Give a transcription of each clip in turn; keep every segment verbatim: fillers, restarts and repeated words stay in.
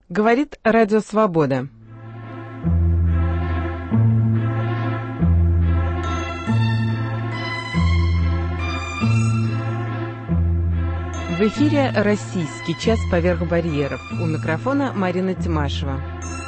Говорит Радио Свобода. В эфире «Российский час поверх барьеров». У микрофона Марина Тимашева.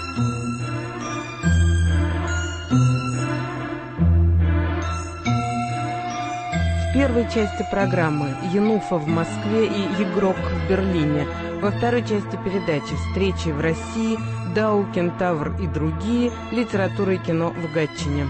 В первой части программы «Януфа в Москве» и «Егрок в Берлине». Во второй части передачи «Встречи в России», «Дау, Кентавр и другие», «Литература и кино в Гатчине».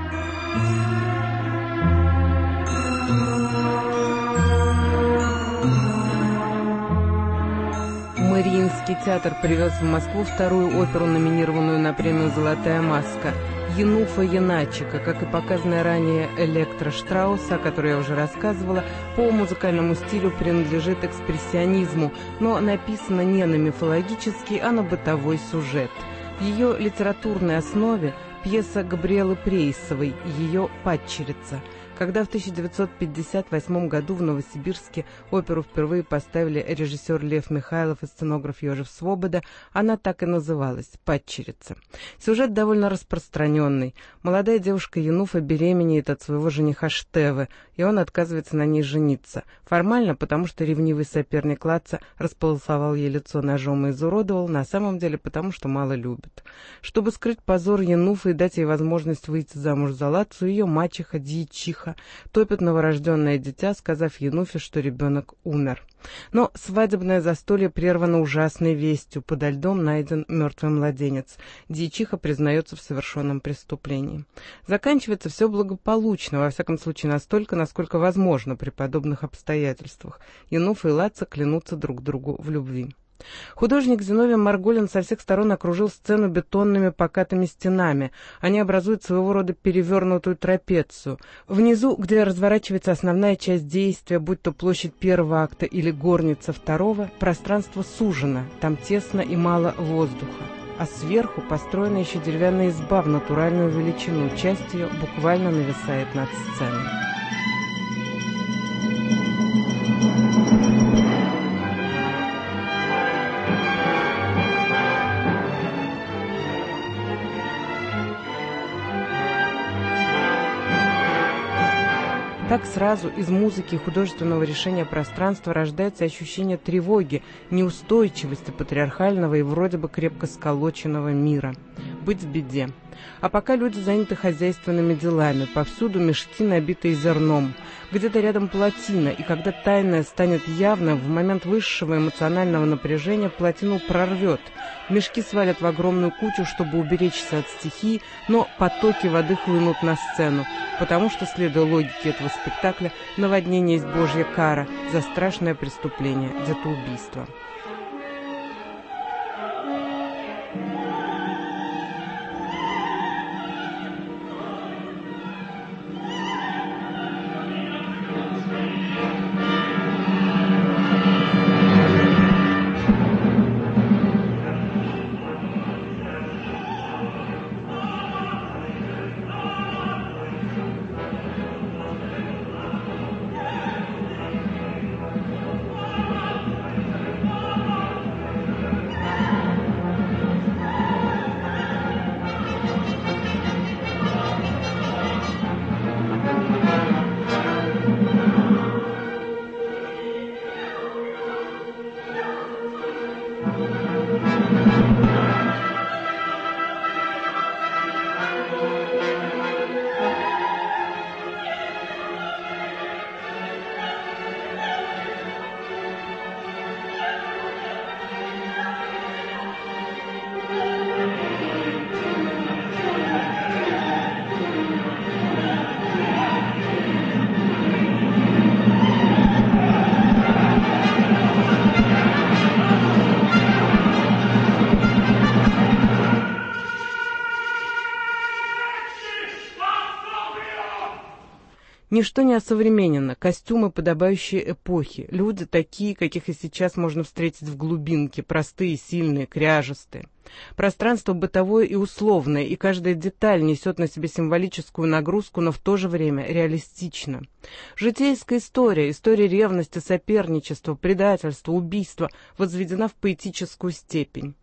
Мариинский театр привез в Москву вторую оперу, номинированную на премию «Золотая маска». Януфа Яначика, как и показанная ранее Электра Штрауса, о которой я уже рассказывала, по музыкальному стилю принадлежит экспрессионизму, но написана не на мифологический, а на бытовой сюжет. В ее литературной основе пьеса Габриэлы Прейсовой «Ее падчерица». Когда в тысяча девятьсот пятьдесят восьмом году в Новосибирске оперу впервые поставили режиссер Лев Михайлов и сценограф Йожеф Свобода, она так и называлась «Падчерица». Сюжет довольно распространенный. Молодая девушка Януфа беременеет от своего жениха Штеве, и он отказывается на ней жениться. Формально, потому что ревнивый соперник Лаца располосовал ей лицо ножом и изуродовал, на самом деле потому, что мало любит. Чтобы скрыть позор Януфа и дать ей возможность выйти замуж за Лацу, ее мачеха Дьячиха топит новорожденное дитя, сказав Януфе, что ребенок умер. Но свадебное застолье прервано ужасной вестью. Подо льдом найден мертвый младенец. Дьячиха признается в совершенном преступлении. Заканчивается все благополучно, во всяком случае настолько, насколько возможно при подобных обстоятельствах. Януф и Лаца клянутся друг другу в любви. Художник Зиновий Марголин со всех сторон окружил сцену бетонными покатыми стенами. Они образуют своего рода перевернутую трапецию. Внизу, где разворачивается основная часть действия, будь то площадь первого акта или горница второго, пространство сужено, там тесно и мало воздуха. А сверху построена еще деревянная изба в натуральную величину, часть ее буквально нависает над сценой. Так сразу из музыки и художественного решения пространства рождается ощущение тревоги, неустойчивости патриархального и вроде бы крепко сколоченного мира. Быть в беде. А пока люди заняты хозяйственными делами, повсюду мешки, набитые зерном. Где-то рядом плотина, и когда тайное станет явным, в момент высшего эмоционального напряжения плотину прорвет. Мешки свалят в огромную кучу, чтобы уберечься от стихии, но потоки воды хлынут на сцену, потому что, следуя логике этого спектакля, наводнение есть Божья кара за страшное преступление – детоубийство. Ничто не осовременено, костюмы, подобающие эпохе, люди такие, каких и сейчас можно встретить в глубинке, простые, сильные, кряжестые. Пространство бытовое и условное, и каждая деталь несет на себе символическую нагрузку, но в то же время реалистично. Житейская история, история ревности, соперничества, предательства, убийства возведена в поэтическую степень.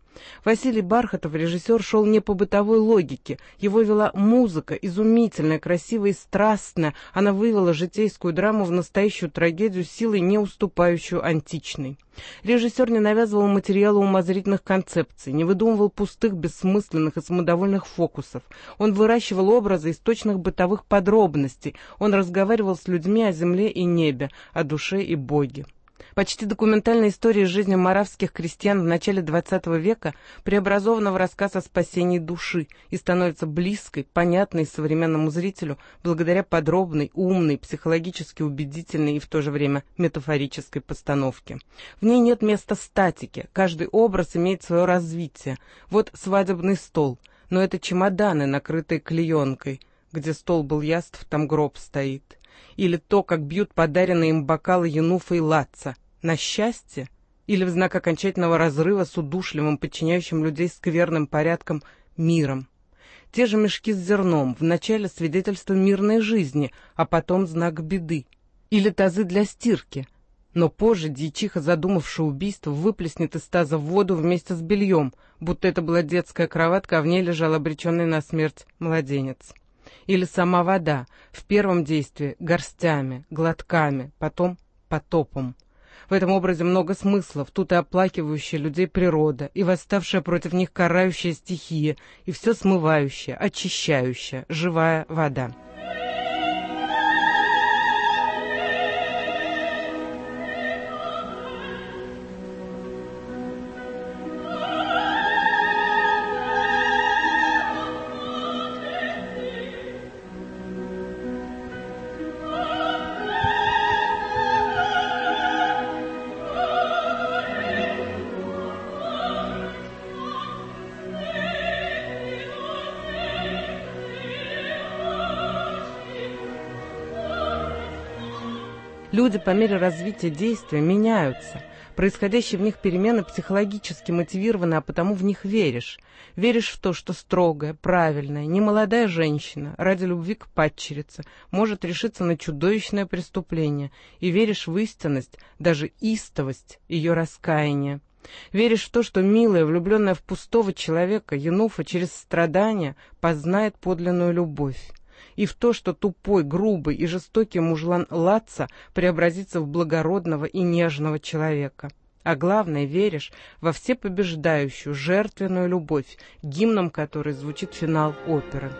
Василий Бархатов, режиссер, шел не по бытовой логике. Его вела музыка, изумительная, красивая и страстная. Она вывела житейскую драму в настоящую трагедию силой, не уступающую античной. Режиссер не навязывал материала умозрительных концепций, не выдумывал пустых, бессмысленных и самодовольных фокусов. Он выращивал образы из точных бытовых подробностей. Он разговаривал с людьми о земле и небе, о душе и Боге. Почти документальная история жизни моравских крестьян в начале двадцатого века преобразована в рассказ о спасении души и становится близкой, понятной современному зрителю благодаря подробной, умной, психологически убедительной и в то же время метафорической постановке. В ней нет места статике, каждый образ имеет свое развитие. Вот свадебный стол, но это чемоданы, накрытые клеенкой. Где стол был яств, там гроб стоит. Или то, как бьют подаренные им бокалы Януфа и Латца. На счастье? Или в знак окончательного разрыва с удушливым, подчиняющим людей скверным порядком миром? Те же мешки с зерном, вначале свидетельство мирной жизни, а потом знак беды. Или тазы для стирки. Но позже дьячиха, задумавшая убийство, выплеснет из таза в воду вместе с бельем, будто это была детская кроватка, а в ней лежал обреченный на смерть младенец. Или сама вода, в первом действии горстями, глотками, потом потопом. В этом образе много смыслов, тут и оплакивающая людей природа, и восставшая против них карающая стихия, и все смывающая, очищающая, живая вода. Люди по мере развития действия меняются. Происходящие в них перемены психологически мотивированы, а потому в них веришь. Веришь в то, что строгая, правильная, немолодая женщина ради любви к падчерице может решиться на чудовищное преступление, и веришь в истинность, даже истовость ее раскаяния. Веришь в то, что милая, влюбленная в пустого человека, Януфа через страдания познает подлинную любовь. И в то, что тупой, грубый и жестокий мужлан Латца преобразится в благородного и нежного человека. А главное, веришь во всепобеждающую, жертвенную любовь, гимном которой звучит финал оперы.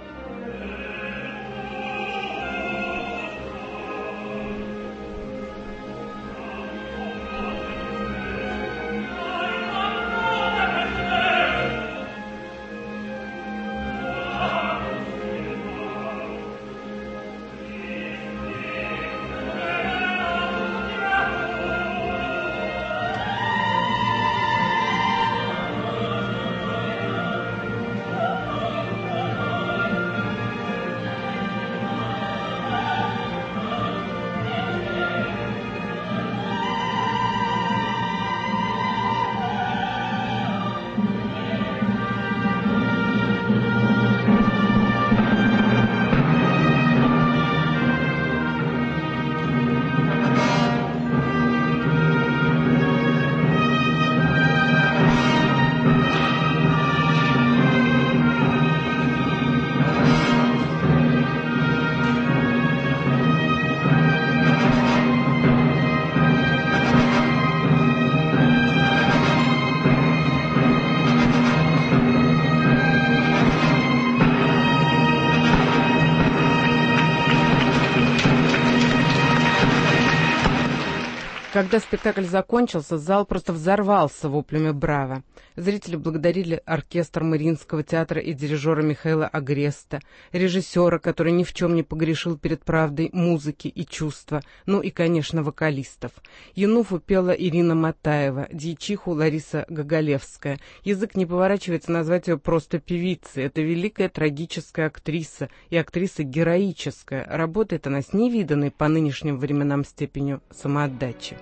Когда спектакль закончился, зал просто взорвался воплями «Браво!». Зрители благодарили оркестр Мариинского театра и дирижера Михаила Агреста, режиссера, который ни в чем не погрешил перед правдой музыки и чувства, ну и, конечно, вокалистов. Януфу пела Ирина Матаева, дьячиху Лариса Гоголевская. Язык не поворачивается назвать ее просто певицей. Это великая трагическая актриса, и актриса героическая. Работает она с невиданной по нынешним временам степенью самоотдачи.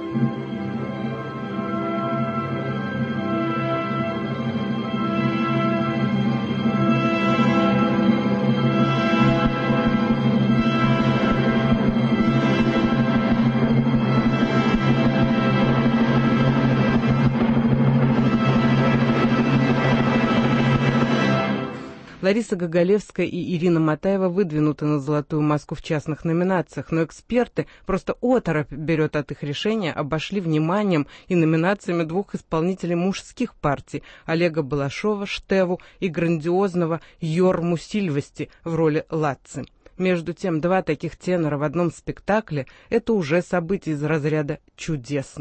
Лариса Гоголевская и Ирина Матаева выдвинуты на «Золотую маску» в частных номинациях, но эксперты, просто оторопь берет от их решения, обошли вниманием и номинациями двух исполнителей мужских партий – Олега Балашова, Штеву, и грандиозного Йорму Сильвести в роли Латци. Между тем, два таких тенора в одном спектакле – это уже событие из разряда чудес.